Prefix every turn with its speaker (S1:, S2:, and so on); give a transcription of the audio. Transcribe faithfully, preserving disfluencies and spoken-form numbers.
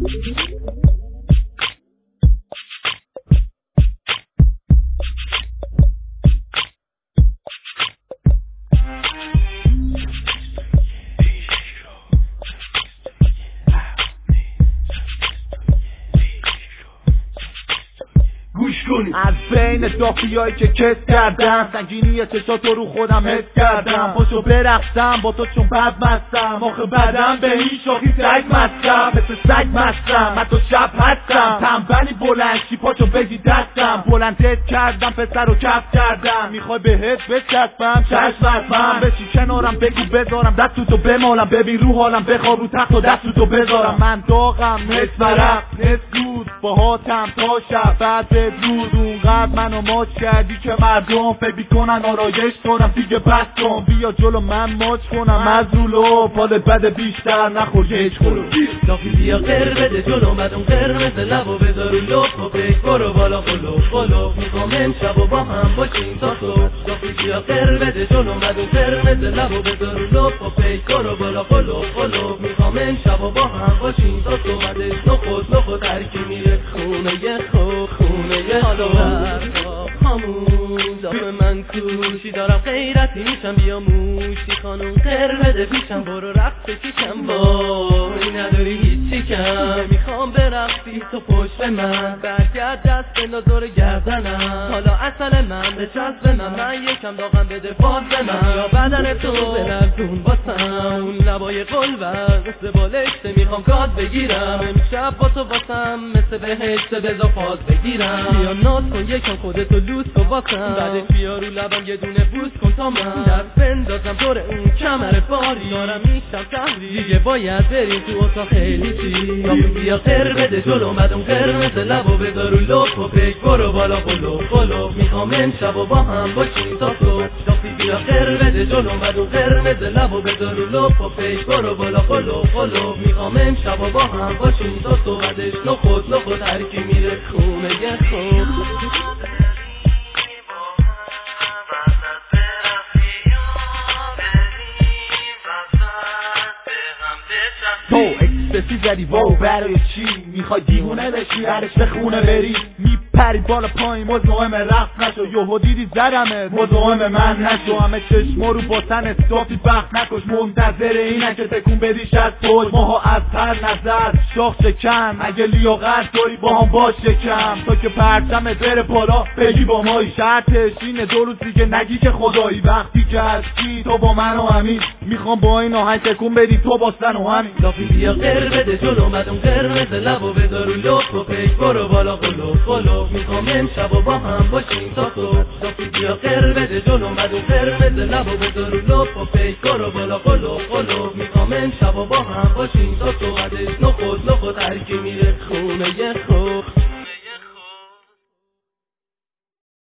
S1: از بین دافیایی که کس کردم سنگینی چشاتو رو خودم حس کردم پاشو برقصم با تو چون بد مستم آخه بدم به این شاخی سگ مستم مثل سگ مستم حتی شب هستم تنبلی بلنشی پاشو بگی دستم بلندت کردم پسر رو کف کردم میخوای بهت بچسبم چشم بستم بشی کنارم بگو بذارم دستتو بمالم ببین رو حالم بخواب رو تخت و دستتو بذارم من داغم نصف ورق نصف دود باهاتم تا شب بعد بدرود اونقدر منو ماچ کردی که مردم فکر کنن آرایش کنم دیگه بس کن بیا جلو من ماچ کنم از رولو پالت بده بیشتر نخور هیچ کلو
S2: دافی بیا قر بده جلو مدون قرمز لبو بذار رو لپ و فکر برو بالا قلوب قلوب میخوام امشب و با هم باشیم تا صبح دافی بیا قر بده جلو مدون قرمز لبو بذار رو لپ و فکر برو بالا قلوب قلوب میخوام امشب و با هم باشیم تا صبح بعدش نخود نخود ترکی میره خونه یه خو خونه یه حالا خامون دافه من کوشی دارم غیرتی میشم بیا موشی خانون قر بده پیشم برو رقص کشم وای نداری هیچی کم میخوام برقصی تو پشت من برگرد دست بنداز گردنم حالا اصل من بچسب به من من یکم داغم بده باز به من یا بدن تو بلرزون واسم اون لبای قلبم مثل بالشته میخوام کات بگیرم امشب با تو واسم مثل بهشته بذار فاز بگیرم بیا ناز کن یکم خودتو لوس کن واسم بعدش بیا رو لبم یه دونه بوس کن تا من دست بندازم دور اون کمر باری دارم میشم تحری دیگه باید بریم تو اتاق خیلی چی بیا قر بده جلو مدون قرمز لبو بذار رو لپ و فکر برو بالا قلوب قلوب میخوام امشب و با هم باشیم تا صبح دافی بیا قر بده جلو مدون قرمز لبو بذار رو لپ و فکر برو بالا قلوب قلوب میخوام امشب و با هم باشیم تا صبح بعدش نخود نخود ترکی میره خونه یه خون
S1: تو اکسپسی زدی واو برای چی میخوای دیوونه بشی هرش به خونه بری میپری بالا پایین مزاحم رقص نشو یهو دیدی زدمت مزاحم من نشو همه چشما رو با تن استافی بخت نکش منتظر اینه که تکون بدیش از توی ماها از هر نظر شاخ شکن اگه لیاقت داری با هم باش شکم تا که پرچمت بره بالا بگی با مایی شرطش اینه دو روز دیگه نگی که خدایی وقتی که هستی تو با من و همین میخوام با این آهنگ تکون بدی تو با سن و همین
S2: دافی بیا قر بده جلو مدون قرمز لبو بذار رو لپ و فکر برو بالا قلوب قلوب میخوام امشب و با هم باشیم تا صبح دافی بیا قر بده جلو مدون قرمز لبو بذار رو لپ و فکر برو بالا قلوب قلوب میخوام امشب و با هم باشیم تا صبح بعدش نخود نخود ترکی میره خونه یه خو